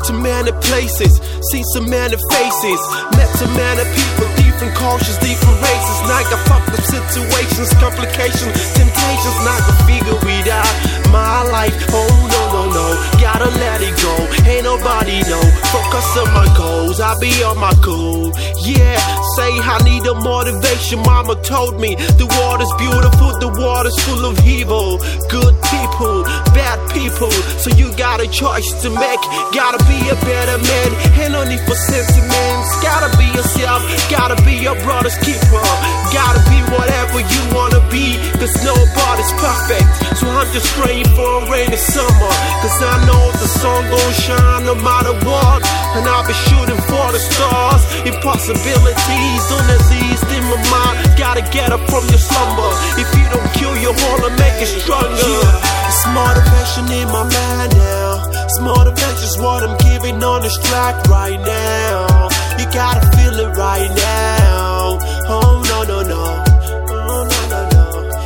to many places, seen so many faces, met so many people, different cultures, different races. Now I got fucked up situations, complications, temptations. Now I can figure it out. My life, oh no, no, no, gotta let it go. Ain't nobody know. Focus on my goals, I'll be on my goal. Yeah, say I need a motivation. Mama told me the water's beautiful, the water's full of evil. Good people, bad people. So you got a choice to make. Gotta be a better man. Ain't no need for sentiments. Gotta be yourself. Gotta be your brother's keeper. Gotta be whatever you wanna be. Cause nobody's perfect. So I'm just praying for a rainy summer. Cause I know the sun gon' shine no matter what. And I'll be shooting for the stars. Impossibilities don't exist in my mind. Gotta get up from your slumber. If you don't kill your heart, I'll make it stronger. Yeah. It's motivation in my mind now. It's motivation's what I'm giving on this track right now. You gotta feel it right now. Oh no, no, no. Oh no, no, no.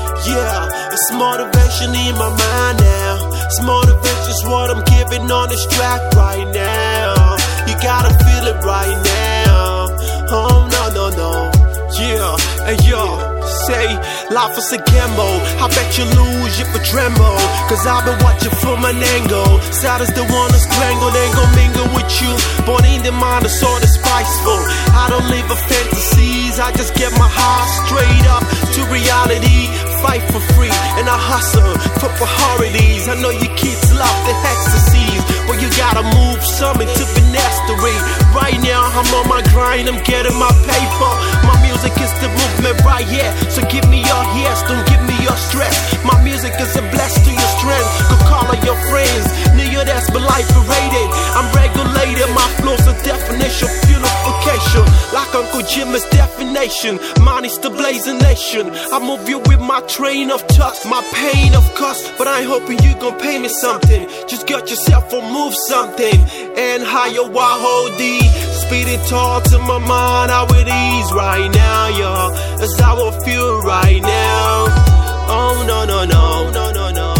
Yeah, it's motivation in my mind now. It's motivation's what I'm giving on this track right now. You gotta feel it right now. Oh no, no, no. Yeah, and yo, say life is a gamble. I bet you lose if you tremble. Cause I've been watching from an angle. Sad as the one that's strangled, ain't gon' mingle with you. Born in the mind is so despiceful. I don't live for fantasies, I just get my heart straight up to reality. Fight for free, and I hustle for priorities. I know you kids love the ecstasies, but you gotta move something to finesse the rate. Right now I'm on my grind, I'm getting my paper. My music is the movement right here. So give me your yes, don't give me your stress. My music is a bless to your strength. Go call on your friends, nigga that's been life rated. I'm regulated, my flow's a definition, purification. Like Uncle Jim's definition, mine is the blazing nation. I move you with my train of thought, my pain of course. But I ain't hoping you gon' pay me something. Just get yourself or move something. And higher YOD, speed it tall to my mind, how it is right now, yo. That's how I feel right now. Oh no, no, no, no, no, no.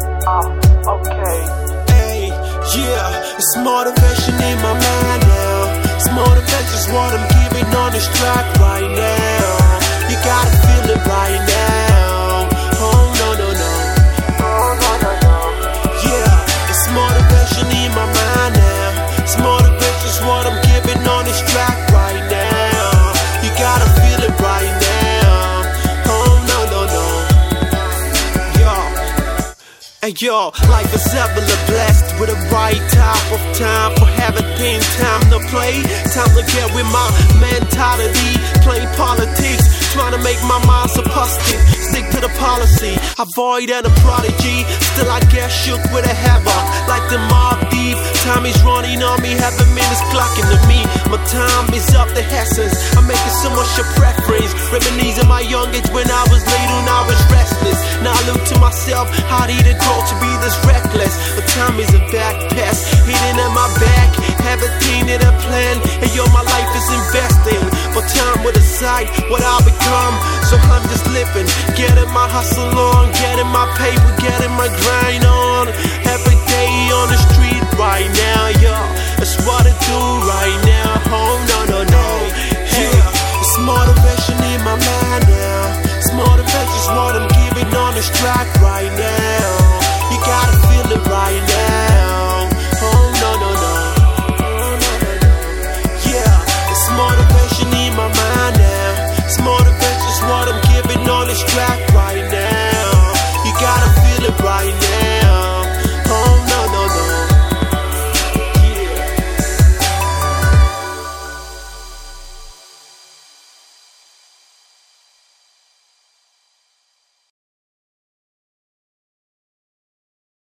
Okay. Hey, yeah, it's motivation in my mind now. It's motivation's what I'm giving on this track right now. You gotta feel it right now. Oh no, no, no. Oh no, no, no. Yeah, it's motivation in my mind now. It's motivation's what I'm giving on this track right now. You gotta feel it right now. Oh no, no, no. Yo, and yo, life is heavily blessed with a right type of time for having things, time to play, time to get with my mentality, playing politics, trying to make my mind so positive. Stick to the policy, avoid any prodigy. Still I get shook with a hammer, like the mob thief. Time is running on me, 7 minutes clocking to me. My time is of the essence, I'm making so much a preference. Reminiscing my young age when I was little and I was restless. Now I look to myself, how did it go to be this reckless? But time is a back pass, hidden in my back. Everything in a plan, and yo, my life is investing. But time will decide what I'll become. So I'm just living, getting my hustle on, getting my paper, getting my grind on. Every day on the street right now, yo, that's what I do right now. Oh no, no, no. Yeah, it's motivation in my mind now. It's motivation's what I'm giving on this track right now. You gotta feel it right now.